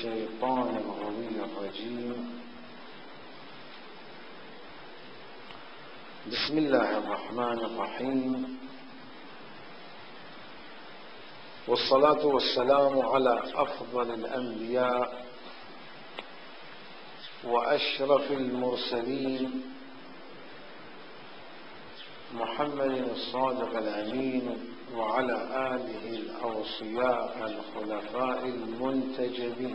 الشيطان الغوي الرجيم. بسم الله الرحمن الرحيم، والصلاة والسلام على أفضل الأنبياء وأشرف المرسلين محمد الصادق الأمين وعلى آله الأوصياء الخلفاء المنتجبين.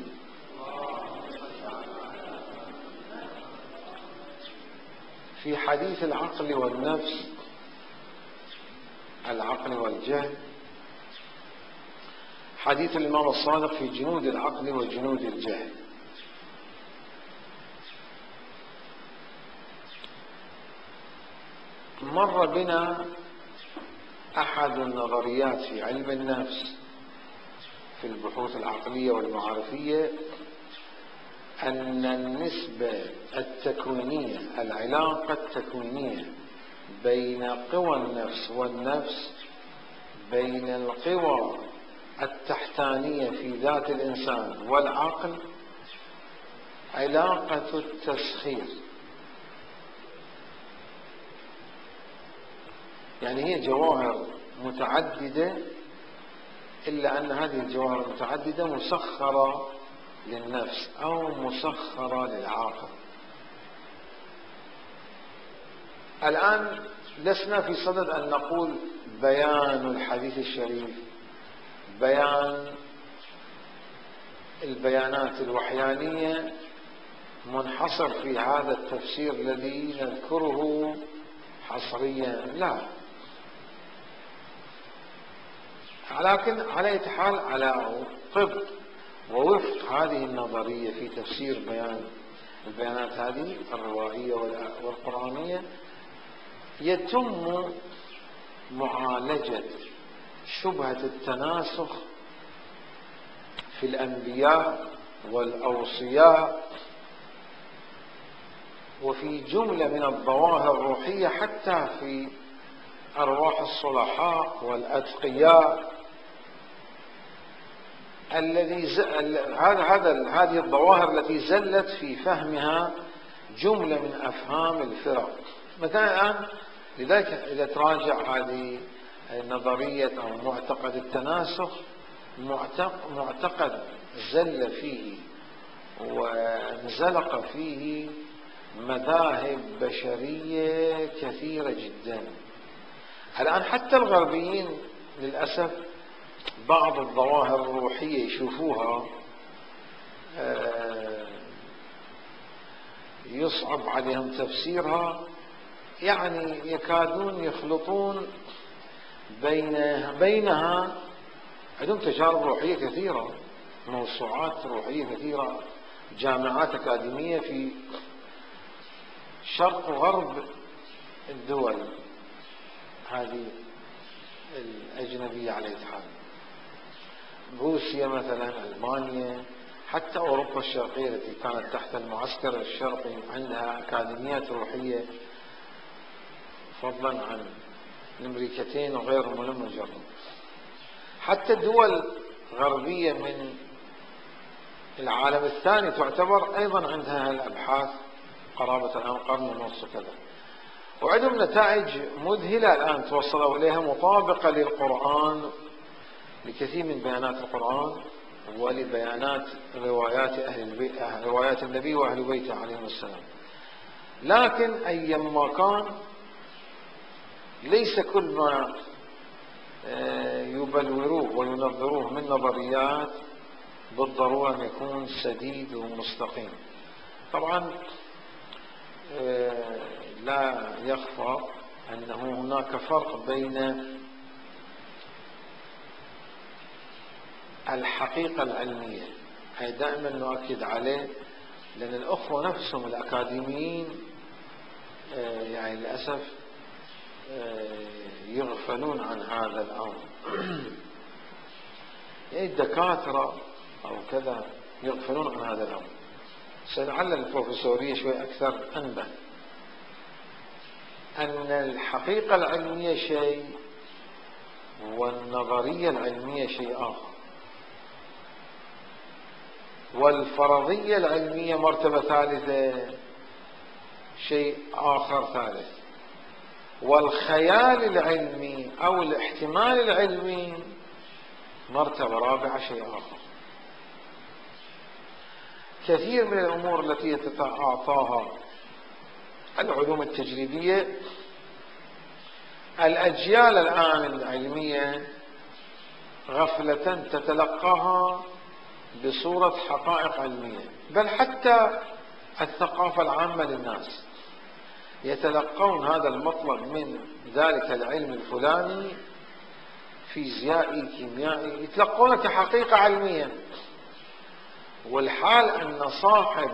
في حديث العقل والنفس، العقل والجهل، حديث الإمام الصادق في جنود العقل وجنود الجهل. مر بنا أحد النظريات في علم النفس في البحوث العقلية والمعرفية أن النسبة التكوينية، العلاقة التكوينية بين قوى النفس والنفس، بين القوى التحتانية في ذات الإنسان والعقل، علاقة التسخير. يعني هي جواهر متعددة، إلا أن هذه الجواهر المتعددة مسخرة للنفس أو مسخرة للعاقل. الآن لسنا في صدد أن نقول بيان الحديث الشريف، بيان البيانات الوحيانية منحصر في هذا التفسير الذي نذكره حصريا، لا. لكن على أي حال، على طب ووفق هذه النظرية في تفسير البيانات هذه الروائية والقرآنية، يتم معالجة شبهة التناسخ في الأنبياء والأوصياء وفي جملة من الظواهر الروحية، حتى في أرواح الصلحاء والأتقياء، هذه الظواهر التي زلت في فهمها جملة من أفهام الفرق. مثلا الآن لذلك إذا تراجع هذه النظرية أو معتقد التناسخ، معتقد زل فيه وانزلق فيه مذاهب بشرية كثيرة جدا. الآن حتى الغربيين للأسف بعض الظواهر الروحية يشوفوها يصعب عليهم تفسيرها، يعني يكادون يخلطون بينها. عندهم تجارب روحية كثيرة، موسوعات روحية كثيرة، جامعات أكاديمية في شرق وغرب الدول هذه الأجنبية على الحال، روسيا مثلا، ألمانيا، حتى أوروبا الشرقية التي كانت تحت المعسكر الشرقي عندها أكاديميات روحية، فضلا عن الأمريكتين وغيرهم ولم نجرب. حتى الدول غربية من العالم الثاني تعتبر أيضا عندها الأبحاث قرابة الآن قرن ونص وكذا، وعندهم نتائج مذهلة الآن توصلوا إليها، مطابقة للقرآن، لكثير من بيانات القرآن ولبيانات روايات النبي وأهل بيته عليهم السلام. لكن أيما كان ليس كل ما يبلوروه وينظروه من نظريات بالضرورة أن يكون سديد ومستقيم. طبعا لا يخفى أنه هناك فرق بين الحقيقة العلمية، هي دائما نؤكد عليه، لأن الأخوة نفسهم الأكاديميين يعني للأسف يغفلون عن هذا الأمر. يعني الدكاترة أو كذا يغفلون عن هذا الأمر. سنعلل البروفيسورية شوي أكثر أنبه، أن الحقيقة العلمية شيء والنظرية العلمية شيء آخر. والفرضية العلمية مرتبة ثالثة، شيء آخر ثالث، والخيال العلمي أو الاحتمال العلمي مرتبة رابعة، شيء آخر. كثير من الأمور التي تتعاطاها العلوم التجريبية الأجيال الآن العلمية غفلة تتلقاها بصورة حقائق علمية، بل حتى الثقافة العامة للناس يتلقون هذا المطلب من ذلك العلم الفلاني فيزيائي كيميائي، يتلقونه كحقيقة علمية، والحال أن صاحب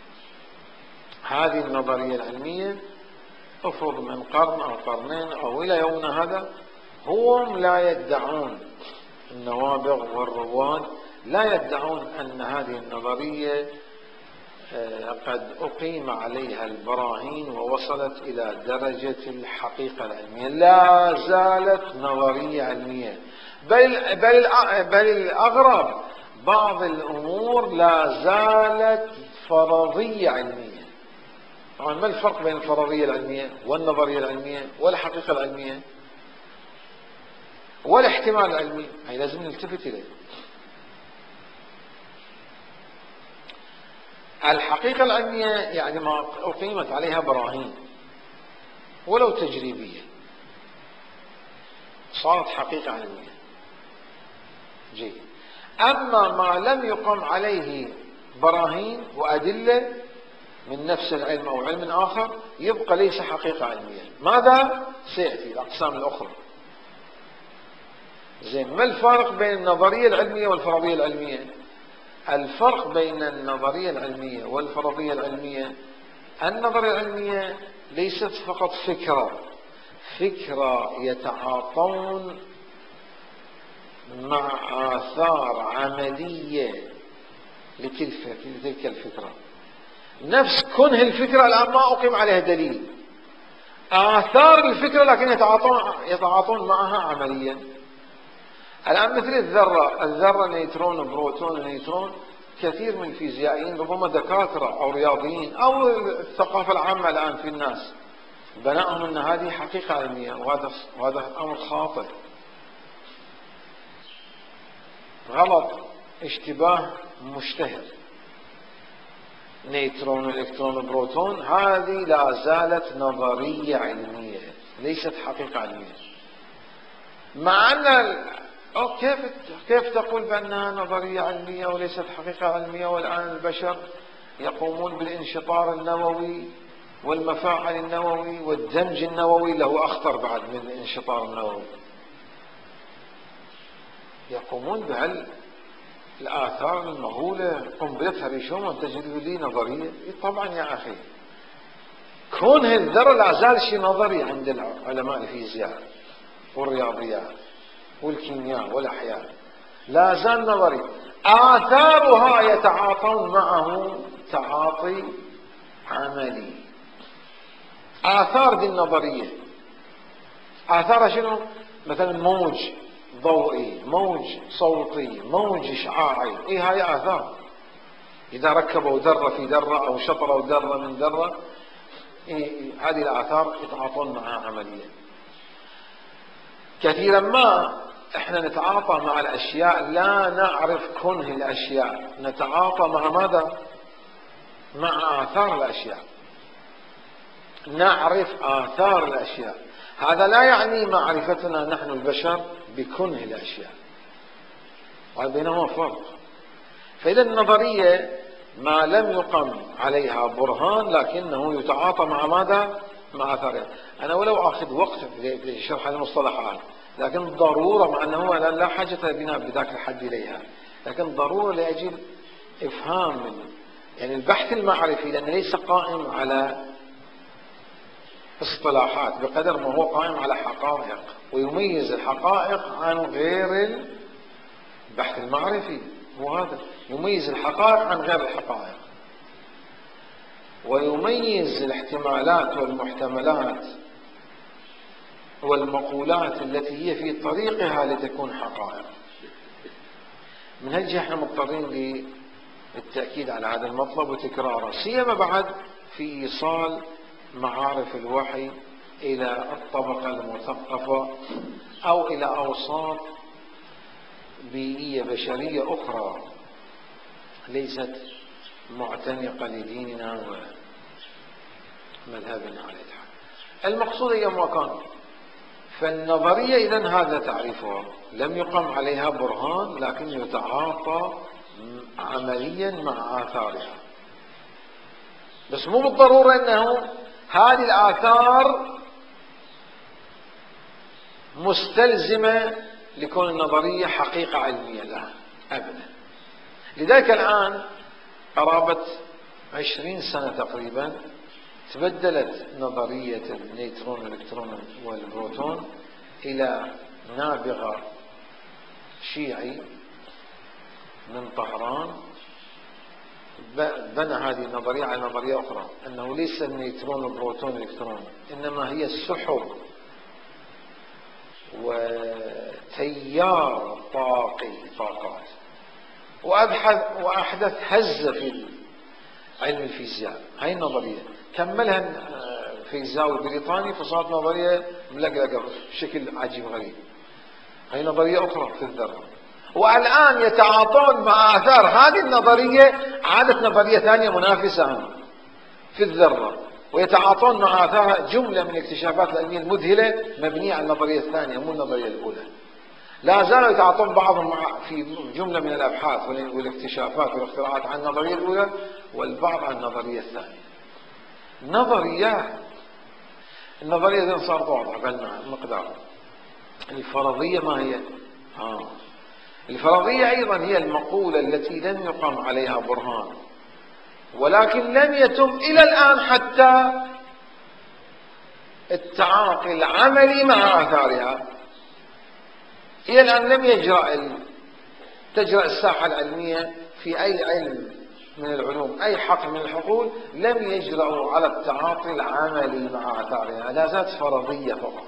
هذه النظرية العلمية افرض من قرن أو قرنين أو إلى يومنا هذا هم لا يدعون، النوابغ والرواد لا يدعون أن هذه النظرية قد أقيم عليها البراهين ووصلت إلى درجة الحقيقة العلمية، لا زالت نظرية علمية، بل الأغرب بعض الأمور لا زالت فرضية علمية. طبعا ما الفرق بين الفرضية العلمية والنظرية العلمية والحقيقة العلمية والاحتمال العلمي؟ هي لازم نلتفت إليه. الحقيقة العلمية يعني ما أقيمت عليها براهين ولو تجريبية صارت حقيقة علمية، جيد. أما ما لم يقم عليه براهين وأدلة من نفس العلم أو علم آخر يبقى ليس حقيقة علمية. ماذا سيأتي الأقسام الأخرى؟ زين، ما الفارق بين النظرية العلمية والفرضية العلمية؟ الفرق بين النظرية العلمية والفرضية العلمية، النظرية العلمية ليست فقط فكرة يتعاطون مع آثار عملية لتلك الفكرة، نفس كنه الفكرة الآن ما أقيم عليها دليل، آثار الفكرة لكن يتعاطون معها عمليا. الآن مثل الذرة نيوترون بروتون نيوترون، كثير من الفيزيائيين ربما دكاترة أو رياضيين أو الثقافة العامة الآن في الناس بناءهم أن هذه حقيقة علمية، وهذا أمر خاطئ غلط، اشتباه مشتهر. نيوترون الكترون بروتون هذه لا زالت نظرية علمية ليست حقيقة علمية، مع أن كيف تقول بأنها نظرية علمية وليست حقيقة علمية، والآن البشر يقومون بالانشطار النووي والمفاعل النووي والدمج النووي، له أخطر بعد من الانشطار النووي، يقومون بهالآثار المهولة، قنبلة هيروشيما تجد لي نظرية؟ طبعا يا أخي، كون الذرة لا زال شيء نظري عند علماء الفيزياء والرياضيات والكيمياء والأحياء، لا زال نظري، آثارها يتعاطون معه تعاطي عملي. آثار دي النظرية آثارها شنو؟ مثلا موج ضوئي، موج صوتي، موج إشعاعي، هاي آثار. إذا ركبوا ذرة في ذرة أو شطروا ذرة من ذرة، هذه الآثار يتعاطون معها عمليا. كثيرا ما احنا نتعاطى مع الأشياء لا نعرف كنه الأشياء، نتعاطى مع ماذا؟ مع آثار الأشياء، نعرف آثار الأشياء. هذا لا يعني معرفتنا نحن البشر بكنه الأشياء، وبينهما فرق. فإذا النظرية ما لم يقم عليها برهان لكنه يتعاطى مع ماذا؟ مع آثارها. أنا ولو أخذ وقت لشرح المصطلحات، لكن ضرورة، مع أنه لا حاجة بنا بذاك الحد إليها، لكن ضرورة لأجل إفهام يعني البحث المعرفي، لأنه ليس قائم على اصطلاحات بقدر ما هو قائم على حقائق، ويميز الحقائق عن غير البحث المعرفي. هو هذا يميز الحقائق عن غير الحقائق، ويميز الاحتمالات والمحتملات والمقولات التي هي في طريقها لتكون حقائق. من هالجهة احنا مضطرين التأكيد على هذا المطلب وتكراره، سيما بعد في إيصال معارف الوحي إلى الطبقة المثقفة أو إلى أوساط بيئية بشرية أخرى ليست معتنقة لديننا ومذهبنا على الحال. المقصود هي مكان. فالنظرية إذن هذا تعريفها، لم يقم عليها برهان لكن يتعاطى عمليا مع آثارها، بس مو بالضرورة أنه هذه الآثار مستلزمة لكون النظرية حقيقة علمية، لا أبدا. لذلك الآن قرابة 20 سنة تقريبا تبدلت نظرية النيوترون والإلكترون والبروتون إلى نابغة شيعي من طهران بنى هذه النظرية على نظرية أخرى، أنه ليس النيوترون والبروتون والإلكترون، إنما هي السحب وتيار طاقات، وأحدث هزة في علم الفيزياء. هاي النظرية كملها فيزياء بريطاني فصارت نظرية ملقلقة بشكل عجيب غريب. هاي نظرية أخرى في الذرة، والآن يتعاطون مع آثار هذه النظرية عادت نظرية ثانية منافسة في الذرة، ويتعاطون مع آثارها جملة من الاكتشافات العلمية المذهلة مبنية على النظرية الثانية مو النظرية الأولى. لا زالوا يتعاطون بعضهم في جملة من الأبحاث والاكتشافات والاختراعات عن النظرية الأولى، والبعض عن النظرية الثانية. النظرية ذي صارت واضحة بالمقدار. الفرضية ما هي؟ الفرضية أيضا هي المقولة التي لم يقم عليها برهان، ولكن لم يتم إلى الآن حتى التعاطي العملي مع آثارها. إلى الآن لم تجرأ الساحة العلمية في أي علم من العلوم، أي حقل من الحقول، لم يجرؤوا على التعاطي العملي مع آثارها، لا زالت فرضية فقط.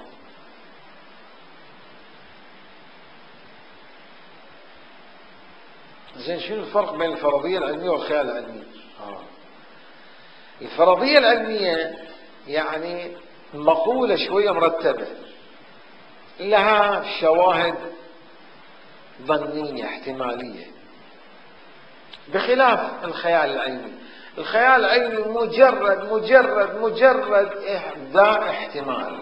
زين، شنو الفرق بين الفرضية العلمية والخيال العلمي؟ الفرضية العلمية يعني مقولة شوية مرتبة، لها شواهد ظنية احتمالية، بخلاف الخيال العلمي. الخيال العلمي مجرد إبداع احتمال،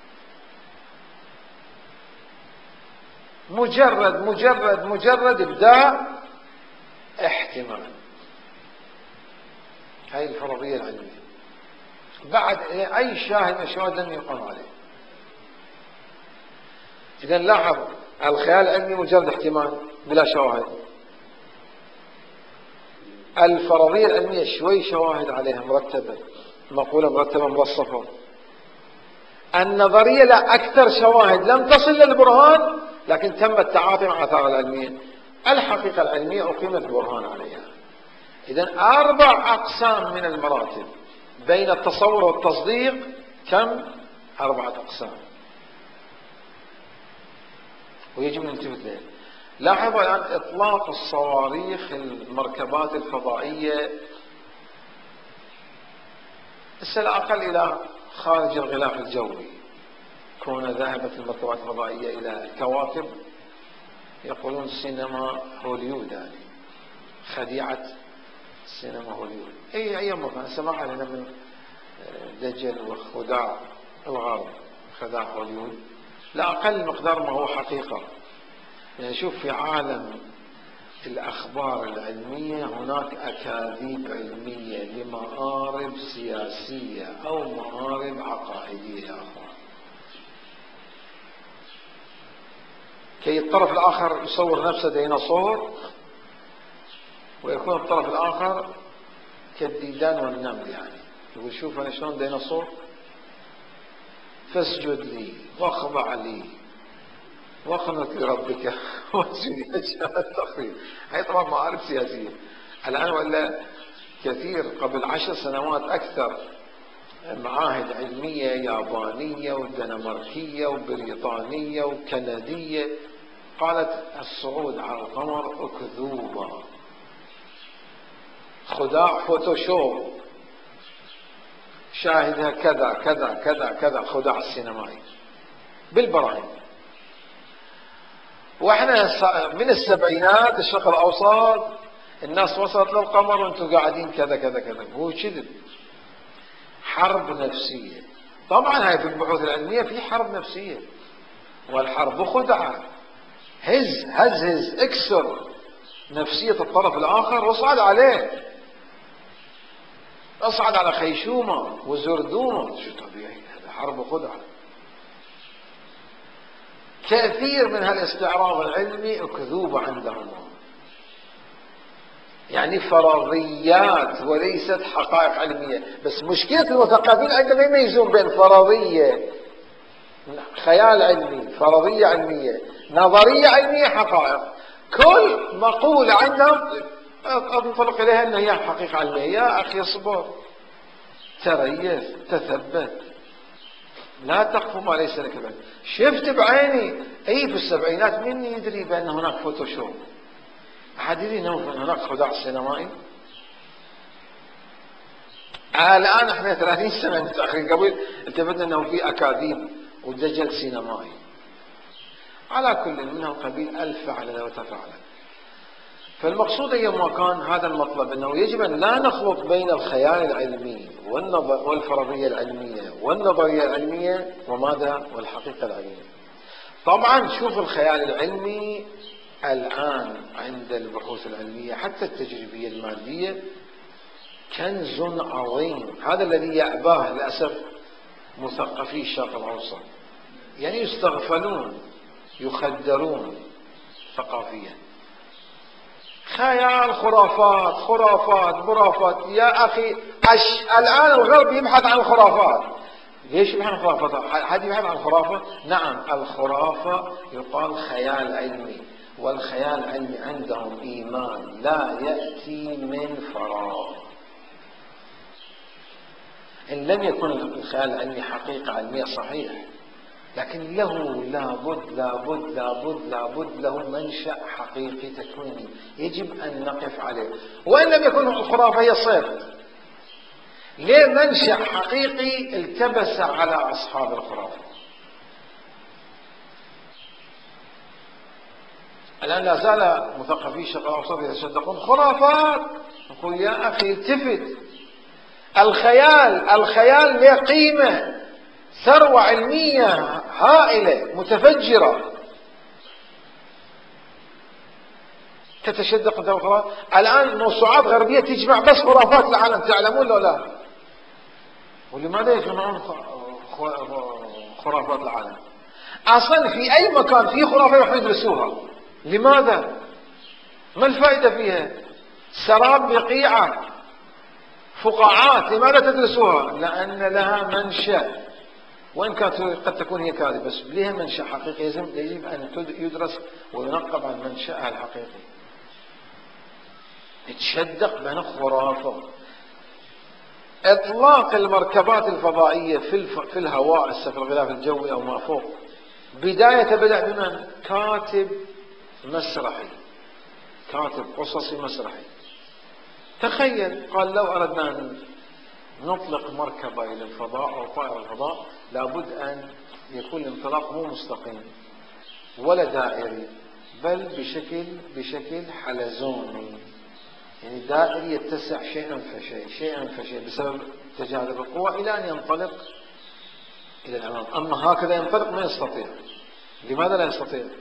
مجرد إبداع احتمال. هاي الفرضية العلمية، بعد أي شاهد من الشواهد لم يقام عليه. إذا لاحظ، الخيال العلمي مجرد احتمال بلا شواهد، الفرضية العلمية شوي شواهد عليها مرتبة، مقولة مرتبة مرصفة. النظرية لا، أكثر شواهد لم تصل للبرهان لكن تم التعاطي مع آثار العلمية. الحقيقة العلمية أقيمت برهان عليها. إذن 4 أقسام من المراتب بين التصور والتصديق. كم؟ 4 أقسام، ويجب أن نلتفت لها. لاحظوا الآن إطلاق الصواريخ المركبات الفضائية على الأقل إلى خارج الغلاف الجوي، كون ذهبت المركبات الفضائية إلى الكواكب، يقولون سينما هوليود، يعني خديعة سينما هوليود. أي مكان سمعها لنا من دجل وخداع الغرب، خداع هوليود، لا أقل مقدار ما هو حقيقة. يعني شوف، في عالم الأخبار العلمية هناك أكاذيب علمية لمآرب سياسية أو مآرب عقائدية يا أخوان، كي الطرف الآخر يصور نفسه ديناصور ويكون الطرف الآخر كالديدان والنمل، يعني يقول شوف أنا شلون ديناصور، فاسجد لي واخضع لي واقنت لربك واسجد أشياء التقريب. هي طبعا معارف سياسية الآن، ولا كثير قبل 10 سنوات أكثر معاهد علمية يابانية ودنماركية وبريطانية وكندية قالت الصعود على القمر أكذوبة. خداع فوتوشوب، شاهدها كذا كذا كذا كذا، خداع السينمائي بالبراهين. واحنا من السبعينات الشرق الاوسط الناس وصلت للقمر وانتم قاعدين كذا كذا كذا. هو كذب، حرب نفسية. طبعا هاي في البحوث العلمية في حرب نفسية، والحرب خدعة. هز اكسر نفسية الطرف الآخر واصعد عليه، اصعد على خيشومه وزردومه. شو طبيعي؟ هذا حرب خدعة. كثير من هالاستعراض العلمي أكذوبة عندهم، يعني فرضيات وليست حقائق علمية. بس مشكلة المثقفين عندما يميزون بين فرضية خيال علمي، فرضية علمية، نظرية علمية، حقائق. كل مقولة عندهم انطلق إليها أنها هي حقيقة علمية. يا أخي اصبر، تريث، تثبت، لا تقف ما ليس لك به. شفت بعيني أي في السبعينات من يدري بأن هناك فوتوشوب؟ أحد يدري أن هناك خداع سينمائي؟ الآن احنا 30 سنة متأخرين. قبل التفتنا أنه في أكاذيب ودجل سينمائي. على كل من القبيل ألف فعل وتفعل. فالمقصود أيما كان هذا المطلب، أنه يجب أن لا نخلط بين الخيال العلمي والفرضية العلمية والنظرية العلمية وماذا؟ والحقيقة العلمية. طبعا شوف الخيال العلمي الآن عند البحوث العلمية حتى التجريبية المادية كنز عظيم. هذا الذي يأباه للأسف مثقفي الشرق الأوسط، يعني يستغفلون، يخدرون ثقافيا. خيال، خرافات، برافات. يا أخي الآن الغرب يبحث عن الخرافات. ليش يبحث عن الخرافات؟ حد يبحث عن الخرافة؟ نعم، الخرافة يقال خيال علمي، والخيال العلمي عندهم إيمان لا يأتي من فراغ. إن لم يكن الخيال العلمي حقيقة علمية صحيح، لكن له لابد له منشأ حقيقي تكويني يجب أن نقف عليه. وإن لم يكن الخرافة هي صيغ، ليه منشأ حقيقي التبس على أصحاب الخرافة. الآن لا زال مثقفي الشرق الأوسط يتصدقون خرافات. نقول يا أخي التفت، الخيال له قيمة، ثروة علمية هائلة متفجرة. تتشدق انت بالخرافات. الآن موسوعات غربية تجمع بس خرافات العالم، تعلمون ولا لا؟ ولماذا يجمعون خرافات العالم؟ أصلا في أي مكان في خرافة يروحون يدرسوها. لماذا؟ ما الفائدة فيها؟ سراب بقيعة، فقاعات، لماذا تدرسوها؟ لأن لها منشأ، وإن كانت قد تكون هي كاذبة، بس لها منشأ حقيقي يجب أن يدرس وينقب عن منشأها الحقيقي. تشدق بين خرافة. إطلاق المركبات الفضائية في الهواء، في الغلاف الجوي أو ما فوق، بداية بدأ بمن؟ كاتب مسرحي، كاتب قصصي مسرحي. تخيل، قال لو أردنا أن نطلق مركبة إلى الفضاء أو طائرة الفضاء لابد أن يكون الانطلاق مو مستقيم ولا دائري، بل بشكل حلزوني، يعني دائري يتسع شيئا فشيء بسبب تجاذب القوى إلى أن ينطلق إلى الأمام. أما هكذا ينطلق ما يستطيع. لماذا لا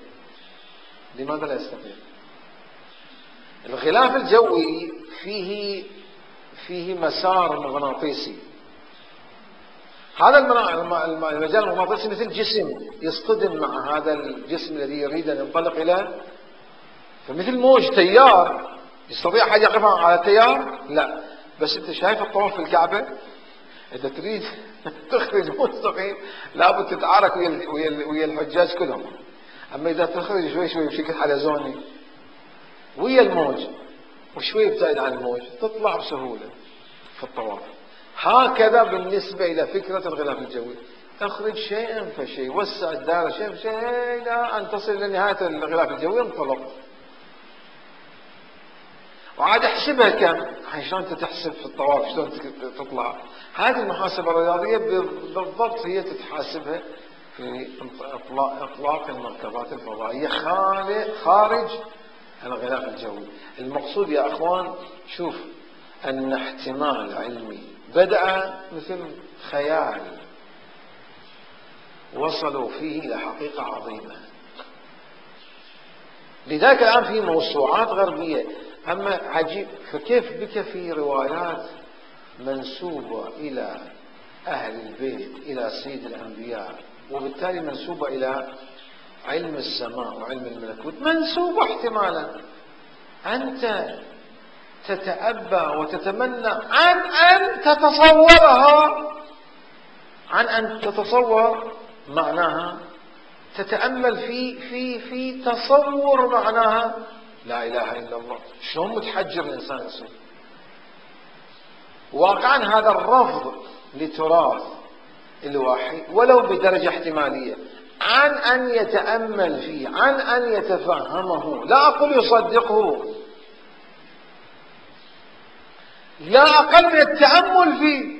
يستطيع؟ الغلاف الجوي فيه مسار مغناطيسي. هذا المجال المغناطيسي مثل جسم يصطدم مع هذا الجسم الذي يريد أن ينطلق إلى، فمثل موج تيار. يستطيع أحد يقف على التيار؟ لا. بس أنت شايف الطواف في الكعبة، إذا تريد تخرج مستقيم لابد تتعارك ويا الحجاج كلهم. أما إذا تخرج شوي بشكل حلزوني ويا الموج وشوي ابتعد عن الموج تطلع بسهولة في الطواف. هكذا بالنسبة إلى فكرة الغلاف الجوي، اخرج شيئا فشيء، وسع الدائرة شيئا فشيء إلى أن تصل إلى نهاية الغلاف الجوي، انطلق. وعاد احسبها كم. الحين شلون انت تحسب في الطواف شلون تطلع؟ هذه المحاسبة الرياضية بالضبط هي تتحاسبها في اطلاق المركبات الفضائية خارج الغلاف الجوي. المقصود يا اخوان شوف ان احتمال علمي بدأ مثل خيال وصلوا فيه الى حقيقة عظيمة. لذلك الآن في موسوعات غربية. أما عجيب فكيف بك في روايات منسوبة إلى أهل البيت إلى سيد الأنبياء وبالتالي منسوبة إلى علم السماء وعلم الملكوت، منسوبة احتمالا، أنت تتأبى وتتمنى عن أن تتصورها، عن أن تتصور معناها، تتأمل في تصور معناها. لا إله إلا الله. شلون متحجر الإنسان يصير؟ واقعا هذا الرفض لتراث الوحي ولو بدرجة احتمالية عن أن يتأمل فيه، عن أن يتفهمه، لا أقول يصدقه، لا أقل من التأمل فيه،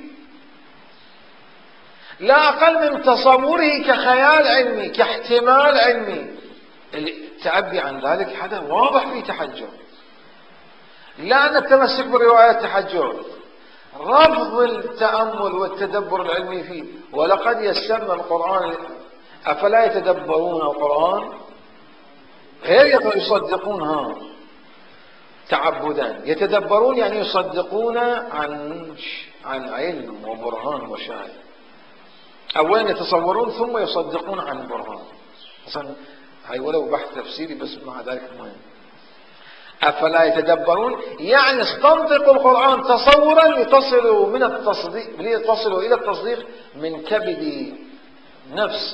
لا أقل من تصوره كخيال علمي كاحتمال علمي. التعبي عن ذلك هذا واضح في تحجر، لا أن التمسك بالروايات تحجر، رفض التأمل والتدبر العلمي فيه. ولقد يسرنا القرآن أفلا يتدبرون القرآن غير يصدقونها تعبدا، يتدبرون يعني يصدقون عن علم وبرهان وشاهد. أولا يتصورون ثم يصدقون عن برهان. أصلا هاي ولو بحث تفسيري بس مع ذلك مهم. أفلا يتدبرون يعني استنطقوا القرآن تصورا لتصلوا إلى التصديق من كبد نفس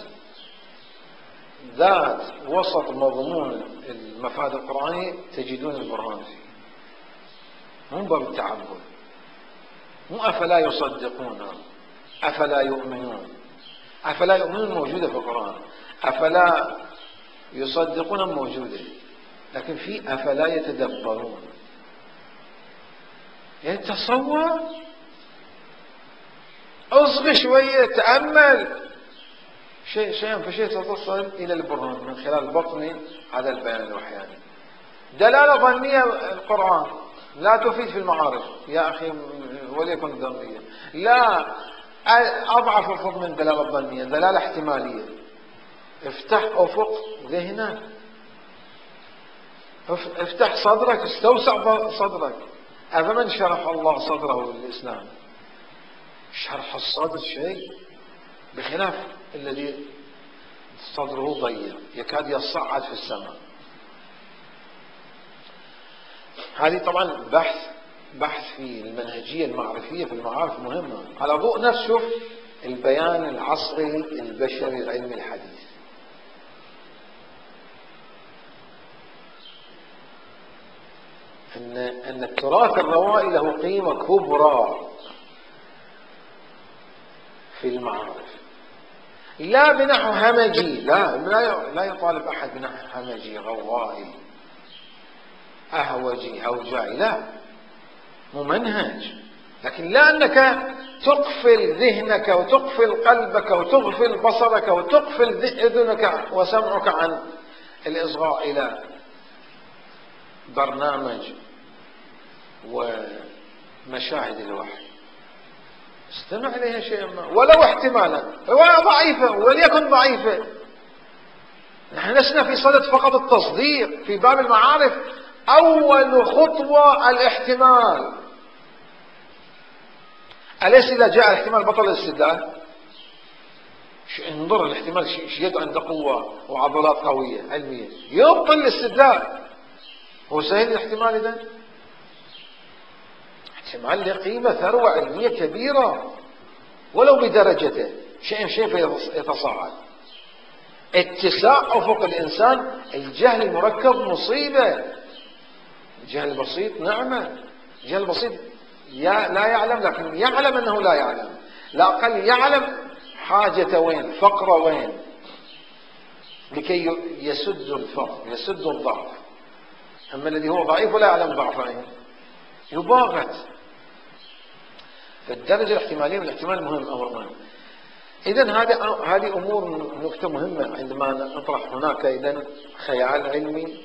ذات وسط مضمون المفاد القرآني تجدون البرهان فيه. مو باب التعبد، مو أفلا يصدقون، أفلا يؤمنون. أفلا يؤمنون موجودة في القرآن، أفلا يصدقون موجودة، لكن في أفلا يتدبرون يعني تصور، اصغي شوية، تأمل شيئا فشيء تصل إلى البرهان من خلال بطن هذا البيان الوحياني. دلالة ظنية القرآن لا تفيد في المعارف يا أخي وليكن ظنية، لا، أضعف أفق من دلالة ظنية، دلالة احتمالية. افتح أفق ذهنك، افتح صدرك، استوسع صدرك. أفمن شرح الله صدره للإسلام؟ شرح الصدر شيء بخلاف الذي صدره ضيق يكاد يصعد في السماء. هذه طبعا بحث في المنهجية المعرفية في المعارف مهمة على ضوء نفس شوف البيان العصري البشري العلمي الحديث. أن التراث الروائي له قيمة كبرى في المعارف، لا بنحو همجي، لا يطالب أحد بنحو همجي غوائي أهوجي أوجاعي، لا، ممنهج. لكن لا أنك تقفل ذهنك وتقفل قلبك وتغفل بصرك وتقفل أذنك وسمعك عن الإصغاء إلى برنامج ومشاهد الوحي. استمع إليها شيئا ما ولو احتمالا ضعيفة، وليكن ضعيفة. نحن لسنا في صدد فقط التصديق في باب المعارف، أول خطوة الاحتمال. أليس إذا جاء الاحتمال بطل الاستدلال؟ انظر الاحتمال يد عنده قوة وعضلات قوية علمية يبطل الاستدلال. هو سهل الاحتمال إذا؟ احتمال له قيمة ثروة علمية كبيرة ولو بدرجته، شيء يتصاعد. اتساع أفق الإنسان. الجهل المركب مصيبة، الجهل البسيط نعمة. الجهل البسيط لا يعلم، لكن يعلم أنه لا يعلم، لا أقل يعلم حاجة وين، فقر وين، لكي يسد الفقر يسد الضعف. أما الذي هو ضعيف ولا يعلم ضعفين يباغت. فالدرجة الاحتمالية والاحتمال مهم، أمر مهم. إذن هذه أمور نكتة مهمة عندما نطرح هناك إذن خيال علمي،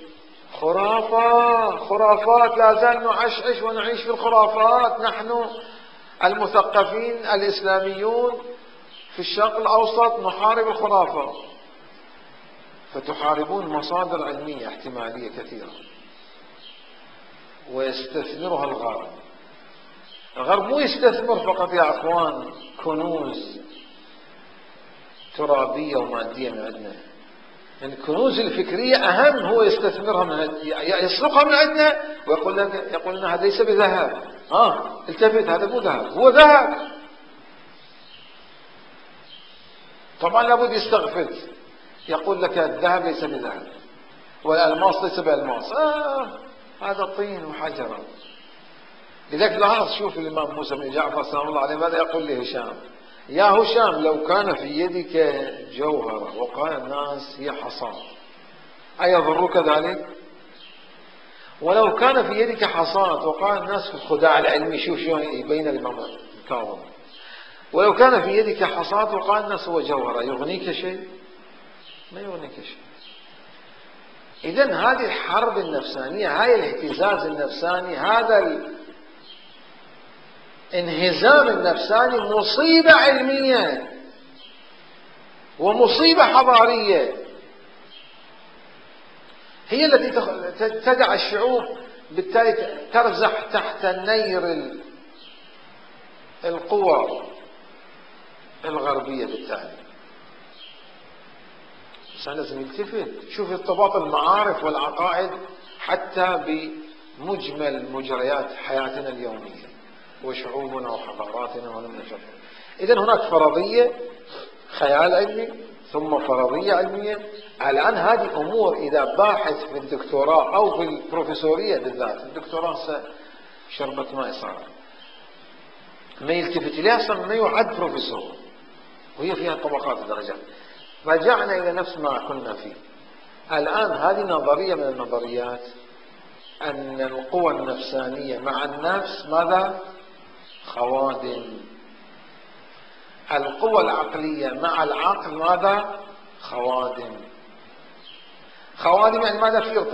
خرافات لا زال نعشعش ونعيش في الخرافات. نحن المثقفين الإسلاميون في الشرق الأوسط نحارب الخرافة، فتحاربون مصادر علمية احتمالية كثيرة ويستثمرها الغرب. الغرب مو يستثمر فقط يا أخوان كنوز ترابية ومادية من عندنا، يعني الكنوز الفكرية أهم، هو يستثمرها يسرقها من عندنا ويقول لنا هذا ليس بذهب. التفت، هذا مو ذهب، هو ذهب. طبعا لابد يستغفل، يقول لك الذهب ليس بذهب والألماس ليس بألماس. هذا طين وحجر. لذلك لاحظ، شوف الإمام موسى بن جعفر سلام الله عليه ماذا يقول لهشام: يا هشام لو كان في يدك جوهرة وقال الناس هي حصاة أيضرك ذلك؟ ولو كان في يدك حصاة وقال الناس في الخداع العلمي، شوف شلون يبين الإمام الكاظم، ولو كان في يدك حصاة وقال الناس هو جوهرة، يغنيك شيء؟ ما يغنيك شيء. إذن هذه الحرب النفسانية، هاي الاهتزاز النفساني، هذا الانهزام النفساني مصيبة علمية ومصيبة حضارية، هي التي تدع الشعوب بالتالي ترزح تحت نير القوى الغربية. بالتالي الإنسان لازم يلتفت، شوف ارتباط المعارف والعقائد حتى بمجمل مجريات حياتنا اليومية وشعوبنا وحضاراتنا ولم نجرب. إذن هناك فرضية خيال علمي ثم فرضية علمية. الآن هذه أمور إذا باحث في الدكتوراه أو في البروفيسورية بالذات، الدكتوراه شربة ماء صار ما يلتفت إليها أصلا ما يعد بروفيسور، وهي فيها طبقات ودرجات. رجعنا إلى نفس ما كنا فيه. الآن هذه نظرية من النظريات أن القوى النفسانية مع النفس ماذا؟ خوادم. القوى العقلية مع العقل ماذا؟ خوادم. خوادم يعني ماذا؟ في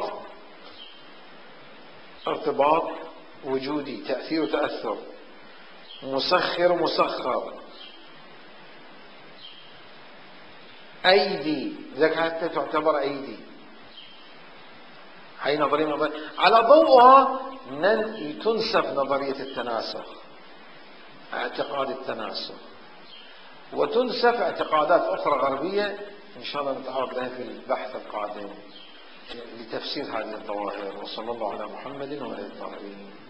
ارتباط وجودي، تأثير وتأثر، مسخر ومسخر، أيدي، لذلك حتى تعتبر أيدي. هاي نظرية على ضوءها تنسف نظرية التناسخ، اعتقاد التناسخ، وتنسف اعتقادات أخرى غربية إن شاء الله نتعرض لها في البحث القادم لتفسير هذه الظواهر. وصلى الله على محمد وعلى آله الطاهرين.